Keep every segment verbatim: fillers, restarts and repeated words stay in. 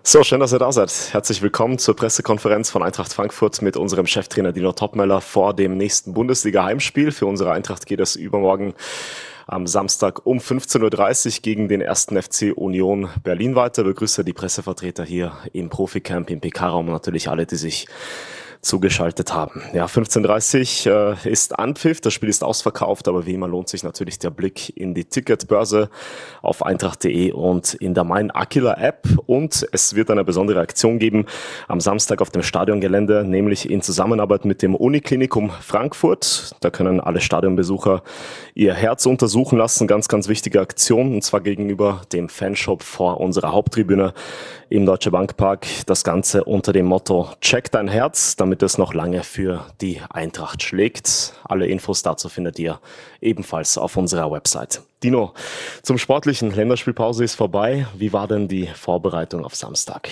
So, schön, dass ihr da seid. Herzlich willkommen zur Pressekonferenz von Eintracht Frankfurt mit unserem Cheftrainer Dino Topmöller vor dem nächsten Bundesliga-Heimspiel. Für unsere Eintracht geht es übermorgen am Samstag um fünfzehn Uhr dreißig gegen den ersten F C Union Berlin weiter. Ich begrüße die Pressevertreter hier im Proficamp, im P K-Raum und natürlich alle, die sich zugeschaltet haben. Ja, fünfzehn Uhr dreißig äh, ist Anpfiff, das Spiel ist ausverkauft, aber wie immer lohnt sich natürlich der Blick in die Ticketbörse auf eintracht punkt de und in der Mein Aquila App, und es wird eine besondere Aktion geben am Samstag auf dem Stadiongelände, nämlich in Zusammenarbeit mit dem Uniklinikum Frankfurt. Da können alle Stadionbesucher ihr Herz untersuchen lassen, ganz, ganz wichtige Aktion, und zwar gegenüber dem Fanshop vor unserer Haupttribüne im Deutsche Bank Park. Das Ganze unter dem Motto Check dein Herz, damit es noch lange für die Eintracht schlägt. Alle Infos dazu findet ihr ebenfalls auf unserer Website. Dino, zum Sportlichen, Länderspielpause ist vorbei. Wie war denn die Vorbereitung auf Samstag?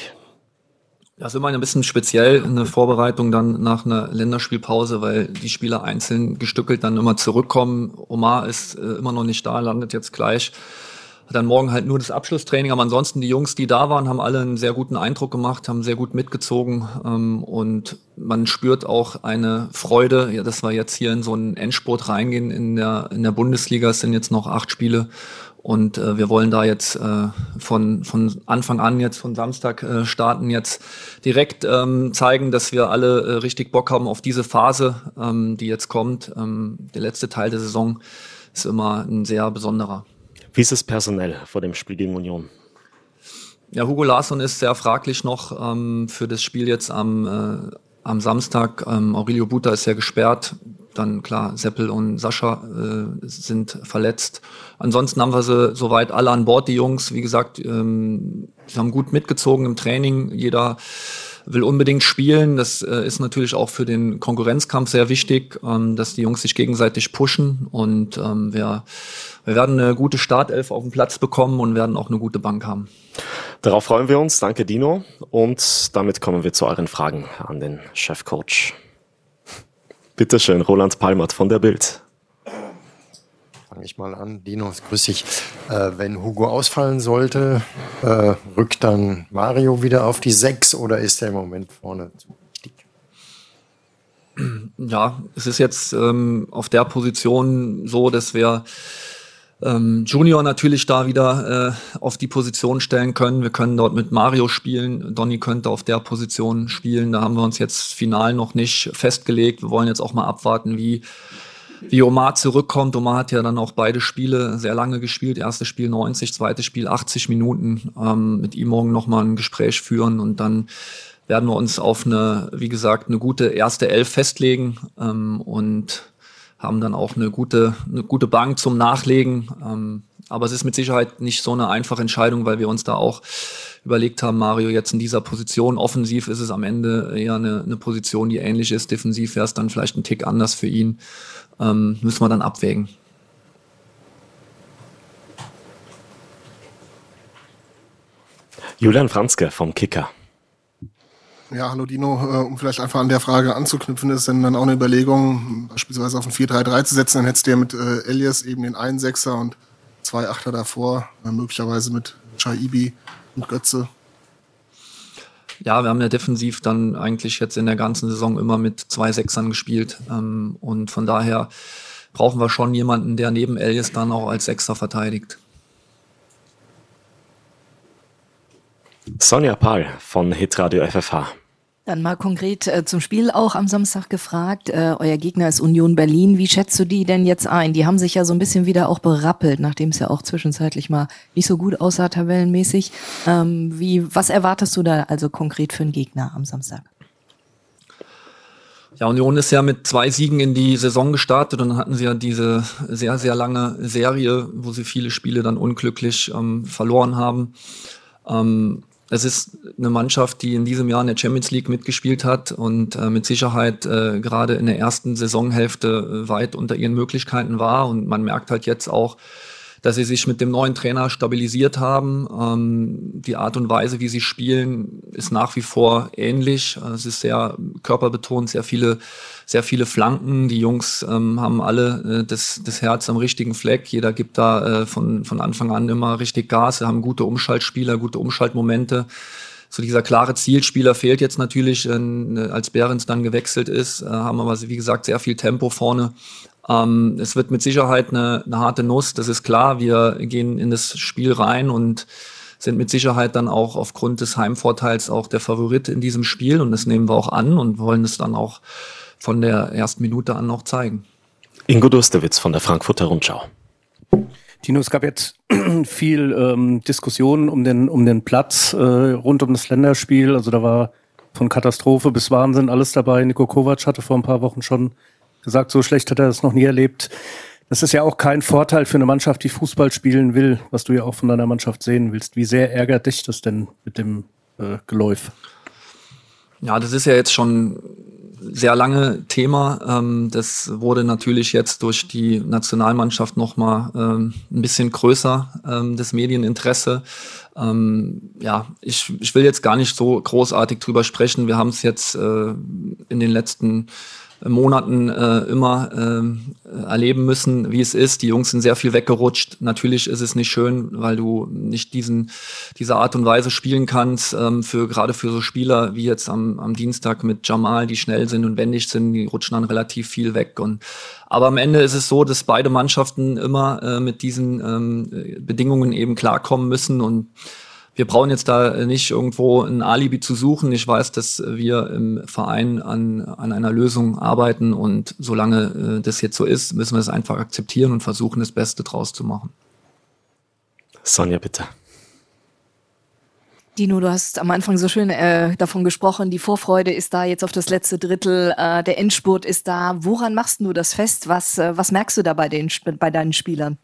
Das ist immer ein bisschen speziell, eine Vorbereitung dann nach einer Länderspielpause, weil die Spieler einzeln gestückelt dann immer zurückkommen. Omar ist äh, immer noch nicht da, landet jetzt gleich. Hat dann morgen halt nur das Abschlusstraining, aber ansonsten die Jungs, die da waren, haben alle einen sehr guten Eindruck gemacht, haben sehr gut mitgezogen, ähm, und man spürt auch eine Freude, ja, dass wir jetzt hier in so einen Endspurt reingehen in der in der Bundesliga. Es sind jetzt noch acht Spiele und äh, wir wollen da jetzt äh, von von Anfang an jetzt von Samstag äh, starten, jetzt direkt ähm, zeigen, dass wir alle äh, richtig Bock haben auf diese Phase, ähm, die jetzt kommt. Ähm, der letzte Teil der Saison ist immer ein sehr besonderer. Wie ist es personell vor dem Spiel gegen Union? Ja, Hugo Larsson ist sehr fraglich noch ähm, für das Spiel jetzt am, äh, am Samstag. Ähm, Aurelio Buta ist ja gesperrt. Dann klar, Seppel und Sascha äh, sind verletzt. Ansonsten haben wir sie soweit alle an Bord, die Jungs. Wie gesagt, ähm, sie haben gut mitgezogen im Training. Jeder will unbedingt spielen. Das äh, ist natürlich auch für den Konkurrenzkampf sehr wichtig, ähm, dass die Jungs sich gegenseitig pushen. Und ähm, wir, wir werden eine gute Startelf auf den Platz bekommen und werden auch eine gute Bank haben. Darauf freuen wir uns. Danke, Dino. Und damit kommen wir zu euren Fragen an den Chefcoach. Bitte schön, Roland Palmert von der Bild. Fange ich mal an. Dino, grüß dich. Äh, wenn Hugo ausfallen sollte, äh, rückt dann Mario wieder auf die sechs oder ist er im Moment vorne zu wichtig? Ja, es ist jetzt ähm, auf der Position so, dass wir ähm, Junior natürlich da wieder äh, auf die Position stellen können. Wir können dort mit Mario spielen. Donny könnte auf der Position spielen. Da haben wir uns jetzt final noch nicht festgelegt. Wir wollen jetzt auch mal abwarten, wie wie Omar zurückkommt. Omar hat ja dann auch beide Spiele sehr lange gespielt. Erstes Spiel neunzig, zweites Spiel achtzig Minuten. Ähm, mit ihm morgen nochmal ein Gespräch führen und dann werden wir uns auf eine, wie gesagt, eine gute erste Elf festlegen ähm, und haben dann auch eine gute, eine gute Bank zum Nachlegen. Ähm, aber es ist mit Sicherheit nicht so eine einfache Entscheidung, weil wir uns da auch überlegt haben, Mario jetzt in dieser Position. Offensiv ist es am Ende eher eine, eine Position, die ähnlich ist. Defensiv wäre es dann vielleicht ein Tick anders für ihn. Ähm, müssen wir dann abwägen. Julian Franzke vom Kicker. Ja, hallo Dino, um vielleicht einfach an der Frage anzuknüpfen, ist denn dann auch eine Überlegung, beispielsweise auf ein vier drei drei zu setzen, dann hättest du ja mit äh, Elias eben den einen Sechser und zwei Achter davor, äh, möglicherweise mit Chaibi und Götze. Ja, wir haben ja defensiv dann eigentlich jetzt in der ganzen Saison immer mit zwei Sechsern gespielt, ähm, und von daher brauchen wir schon jemanden, der neben Elias dann auch als Sechser verteidigt. Sonja Pahl von Hitradio F F H. Dann mal konkret äh, zum Spiel auch am Samstag gefragt. Äh, euer Gegner ist Union Berlin. Wie schätzt du die denn jetzt ein? Die haben sich ja so ein bisschen wieder auch berappelt, nachdem es ja auch zwischenzeitlich mal nicht so gut aussah, tabellenmäßig. Ähm, wie, was erwartest du da also konkret für einen Gegner am Samstag? Ja, Union ist ja mit zwei Siegen in die Saison gestartet und dann hatten sie ja diese sehr, sehr lange Serie, wo sie viele Spiele dann unglücklich ähm, verloren haben. Ähm, Es ist eine Mannschaft, die in diesem Jahr in der Champions League mitgespielt hat und äh, mit Sicherheit äh, gerade in der ersten Saisonhälfte äh, weit unter ihren Möglichkeiten war. Und man merkt halt jetzt auch, dass sie sich mit dem neuen Trainer stabilisiert haben. Ähm, die Art und Weise, wie sie spielen, ist nach wie vor ähnlich. Es ist sehr körperbetont, sehr viele, sehr viele Flanken. Die Jungs ähm, haben alle äh, das, das Herz am richtigen Fleck. Jeder gibt da äh, von, von Anfang an immer richtig Gas. Sie haben gute Umschaltspieler, gute Umschaltmomente. so dieser klare Zielspieler fehlt jetzt natürlich, äh, als Behrens dann gewechselt ist, äh, haben aber, wie gesagt, sehr viel Tempo vorne. Ähm, es wird mit Sicherheit eine, eine harte Nuss, das ist klar. Wir gehen in das Spiel rein und sind mit Sicherheit dann auch aufgrund des Heimvorteils auch der Favorit in diesem Spiel und das nehmen wir auch an und wollen es dann auch von der ersten Minute an noch zeigen. Ingo Durstewitz von der Frankfurter Rundschau. Tino, es gab jetzt viel ähm, Diskussionen um den, um den Platz äh, rund um das Länderspiel. Also da war von Katastrophe bis Wahnsinn alles dabei. Niko Kovac hatte vor ein paar Wochen schon gesagt, so schlecht hat er das noch nie erlebt. Das ist ja auch kein Vorteil für eine Mannschaft, die Fußball spielen will, was du ja auch von deiner Mannschaft sehen willst. Wie sehr ärgert dich das denn mit dem äh, Geläuf? Ja, das ist ja jetzt schon sehr lange Thema. Ähm, das wurde natürlich jetzt durch die Nationalmannschaft nochmal ähm, ein bisschen größer, ähm, das Medieninteresse. Ähm, ja, ich, ich will jetzt gar nicht so großartig drüber sprechen. Wir haben es jetzt äh, in den letzten Monaten äh, immer äh, erleben müssen, wie es ist. Die Jungs sind sehr viel weggerutscht. Natürlich ist es nicht schön, weil du nicht diesen diese Art und Weise spielen kannst. Ähm, für gerade für so Spieler wie jetzt am, am Dienstag mit Jamal, die schnell sind und wendig sind, die rutschen dann relativ viel weg. Und aber am Ende ist es so, dass beide Mannschaften immer äh, mit diesen ähm, Bedingungen eben klarkommen müssen und wir brauchen jetzt da nicht irgendwo ein Alibi zu suchen. Ich weiß, dass wir im Verein an, an einer Lösung arbeiten und solange äh, das jetzt so ist, müssen wir es einfach akzeptieren und versuchen, das Beste draus zu machen. Sonja, bitte. Dino, du hast am Anfang so schön äh, davon gesprochen, die Vorfreude ist da jetzt auf das letzte Drittel, äh, der Endspurt ist da. Woran machst du das fest? Was, äh, was merkst du da bei, den, bei deinen Spielern?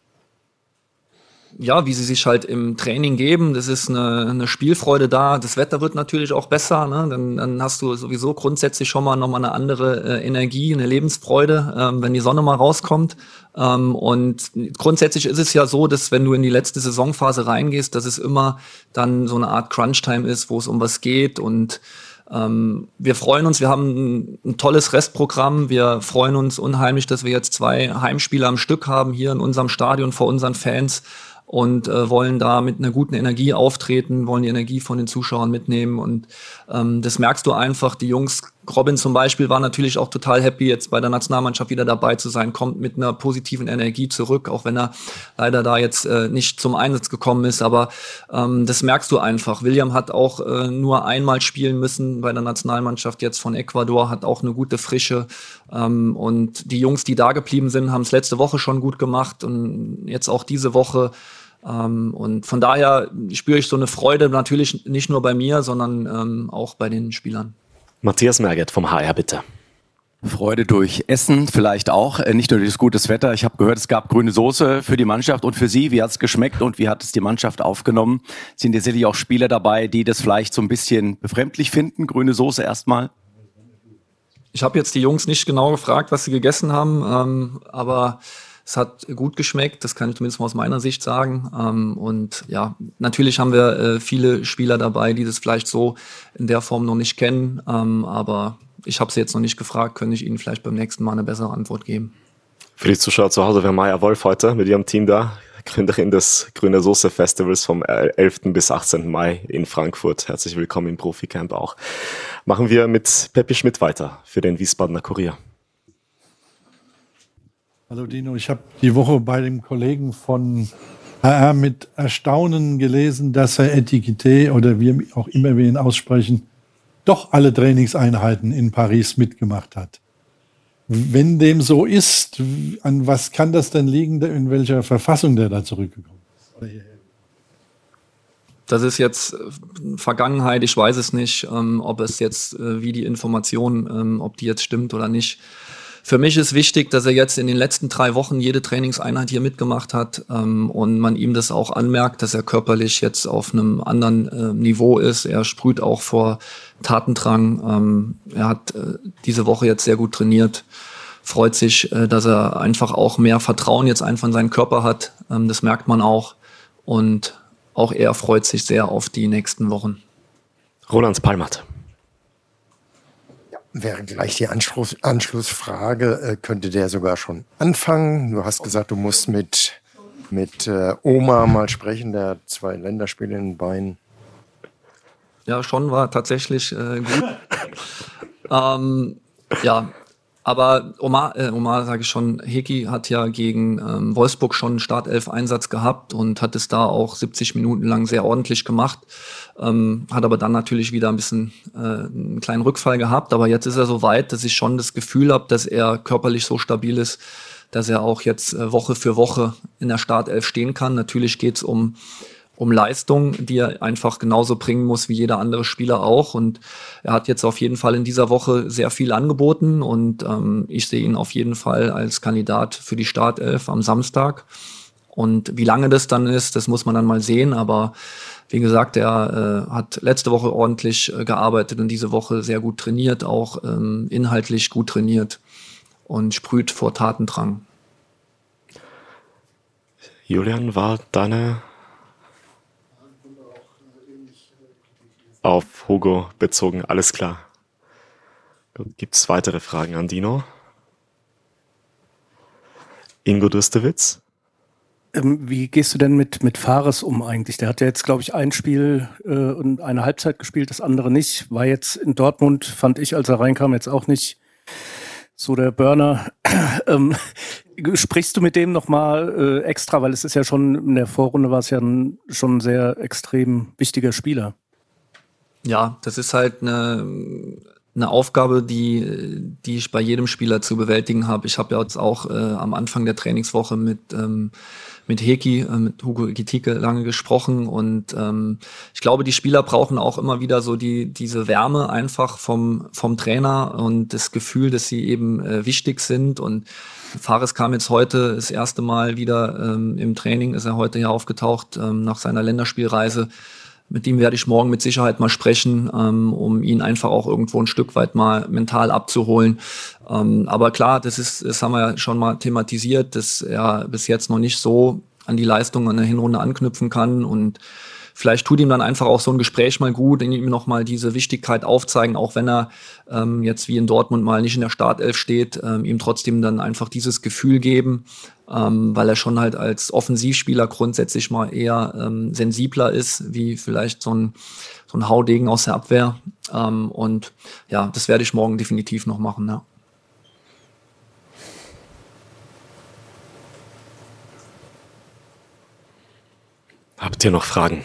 Ja, wie sie sich halt im Training geben, das ist eine, eine Spielfreude da. Das Wetter wird natürlich auch besser, ne? Dann, dann hast du sowieso grundsätzlich schon mal nochmal eine andere äh, Energie, eine Lebensfreude, ähm, wenn die Sonne mal rauskommt. Ähm, und grundsätzlich ist es ja so, dass wenn du in die letzte Saisonphase reingehst, dass es immer dann so eine Art Crunch-Time ist, wo es um was geht und Ähm, wir freuen uns, wir haben ein, ein tolles Restprogramm. Wir freuen uns unheimlich, dass wir jetzt zwei Heimspiele am Stück haben hier in unserem Stadion vor unseren Fans und äh, wollen da mit einer guten Energie auftreten, wollen die Energie von den Zuschauern mitnehmen und ähm, das merkst du einfach. Die Jungs, Robin zum Beispiel, war natürlich auch total happy, jetzt bei der Nationalmannschaft wieder dabei zu sein, kommt mit einer positiven Energie zurück, auch wenn er leider da jetzt äh, nicht zum Einsatz gekommen ist, aber ähm, das merkst du einfach. William hat auch äh, nur einmal spielen müssen bei der Nationalmannschaft jetzt von Ecuador, hat auch eine gute Frische ähm, und die Jungs, die da geblieben sind, haben es letzte Woche schon gut gemacht und jetzt auch diese Woche. Ähm, und von daher spüre ich so eine Freude natürlich nicht nur bei mir, sondern ähm, auch bei den Spielern. Matthias Merget vom H R, bitte. Freude durch Essen vielleicht auch, nicht nur durch das gutes Wetter. Ich habe gehört, es gab grüne Soße für die Mannschaft und für Sie. Wie hat es geschmeckt und wie hat es die Mannschaft aufgenommen? Sind ja sicherlich auch Spieler dabei, die das vielleicht so ein bisschen befremdlich finden? Grüne Soße erstmal. Ich habe jetzt die Jungs nicht genau gefragt, was sie gegessen haben, ähm, aber es hat gut geschmeckt, das kann ich zumindest mal aus meiner Sicht sagen. Ähm, und ja, natürlich haben wir äh, viele Spieler dabei, die das vielleicht so in der Form noch nicht kennen. Ähm, aber ich habe sie jetzt noch nicht gefragt, könnte ich Ihnen vielleicht beim nächsten Mal eine bessere Antwort geben. Für die Zuschauer zu Hause wäre Maya Wolf heute mit ihrem Team da, Gründerin des Grüne Soße Festivals vom elften bis achtzehnten Mai in Frankfurt. Herzlich willkommen im Proficamp auch. Machen wir mit Peppi Schmidt weiter für den Wiesbadener Kurier. Hallo Dino, ich habe die Woche bei dem Kollegen von H R mit Erstaunen gelesen, dass er Etiquette oder wie auch immer wir ihn aussprechen, doch alle Trainingseinheiten in Paris mitgemacht hat. Wenn dem so ist, an was kann das denn liegen, in welcher Verfassung der da zurückgekommen ist? Das ist jetzt Vergangenheit, ich weiß es nicht, ähm, ob es jetzt, äh, wie die Information, ähm, ob die jetzt stimmt oder nicht. Für mich ist wichtig, dass er jetzt in den letzten drei Wochen jede Trainingseinheit hier mitgemacht hat ähm, und man ihm das auch anmerkt, dass er körperlich jetzt auf einem anderen äh, Niveau ist. Er sprüht auch vor Tatendrang. Ähm, er hat äh, diese Woche jetzt sehr gut trainiert. Freut sich, äh, dass er einfach auch mehr Vertrauen jetzt einfach in seinen Körper hat. Ähm, das merkt man auch. Und auch er freut sich sehr auf die nächsten Wochen. Roland Palmert. Wäre gleich die Anschluss, Anschlussfrage, äh, könnte der sogar schon anfangen? Du hast gesagt, du musst mit, mit äh, Oma mal sprechen, der hat zwei Länderspiele in den Beinen. Ja, schon war tatsächlich äh, gut. ähm, ja, aber Omar, äh, Omar sage ich schon, Heki hat ja gegen ähm, Wolfsburg schon einen Startelf-Einsatz gehabt und hat es da auch siebzig Minuten lang sehr ordentlich gemacht. Ähm, hat aber dann natürlich wieder ein bisschen äh, einen kleinen Rückfall gehabt. Aber jetzt ist er so weit, dass ich schon das Gefühl habe, dass er körperlich so stabil ist, dass er auch jetzt äh, Woche für Woche in der Startelf stehen kann. Natürlich geht's um um Leistung, die er einfach genauso bringen muss wie jeder andere Spieler auch. Und er hat jetzt auf jeden Fall in dieser Woche sehr viel angeboten und ähm, ich sehe ihn auf jeden Fall als Kandidat für die Startelf am Samstag. Und wie lange das dann ist, das muss man dann mal sehen. Aber wie gesagt, er äh, hat letzte Woche ordentlich äh, gearbeitet und diese Woche sehr gut trainiert, auch ähm, inhaltlich gut trainiert und sprüht vor Tatendrang. Julian, war deine auf Hugo bezogen? Alles klar. Gibt es weitere Fragen an Dino? Ingo Dustewitz? Ähm, wie gehst du denn mit, mit Fares um eigentlich? Der hat ja jetzt, glaube ich, ein Spiel äh, und eine Halbzeit gespielt, das andere nicht. War jetzt in Dortmund, fand ich, als er reinkam, jetzt auch nicht so der Burner. ähm, sprichst du mit dem nochmal äh, extra? Weil es ist ja schon, in der Vorrunde war es ja ein, schon ein sehr extrem wichtiger Spieler. Ja, das ist halt eine, eine Aufgabe, die, die ich bei jedem Spieler zu bewältigen habe. Ich habe ja jetzt auch äh, am Anfang der Trainingswoche mit, ähm, mit Heki, äh, mit Hugo Ekitike lange gesprochen und ähm, ich glaube, die Spieler brauchen auch immer wieder so die, diese Wärme einfach vom, vom Trainer und das Gefühl, dass sie eben äh, wichtig sind. Und Fares kam jetzt heute das erste Mal wieder ähm, im Training, ist er heute hier aufgetaucht ähm, nach seiner Länderspielreise. Mit ihm werde ich morgen mit Sicherheit mal sprechen, ähm, um ihn einfach auch irgendwo ein Stück weit mal mental abzuholen. Ähm, aber klar, das ist, das haben wir ja schon mal thematisiert, dass er bis jetzt noch nicht so an die Leistung an der Hinrunde anknüpfen kann und vielleicht tut ihm dann einfach auch so ein Gespräch mal gut, in ihm nochmal diese Wichtigkeit aufzeigen, auch wenn er ähm, jetzt wie in Dortmund mal nicht in der Startelf steht, ähm, ihm trotzdem dann einfach dieses Gefühl geben, ähm, weil er schon halt als Offensivspieler grundsätzlich mal eher ähm, sensibler ist, wie vielleicht so ein, so ein Haudegen aus der Abwehr. Ähm, und ja, das werde ich morgen definitiv noch machen, ja. Habt ihr noch Fragen?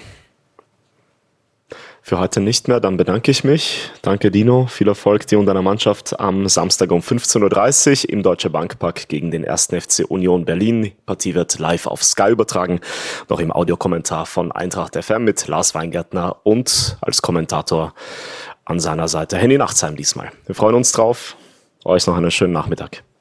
Für heute nicht mehr, dann bedanke ich mich. Danke Dino, viel Erfolg dir und deiner Mannschaft am Samstag um fünfzehn Uhr dreißig im Deutsche Bankpark gegen den ersten F C Union Berlin. Die Partie wird live auf Sky übertragen, noch im Audiokommentar von Eintracht F M mit Lars Weingärtner und als Kommentator an seiner Seite Henny Nachtsheim diesmal. Wir freuen uns drauf, euch noch einen schönen Nachmittag.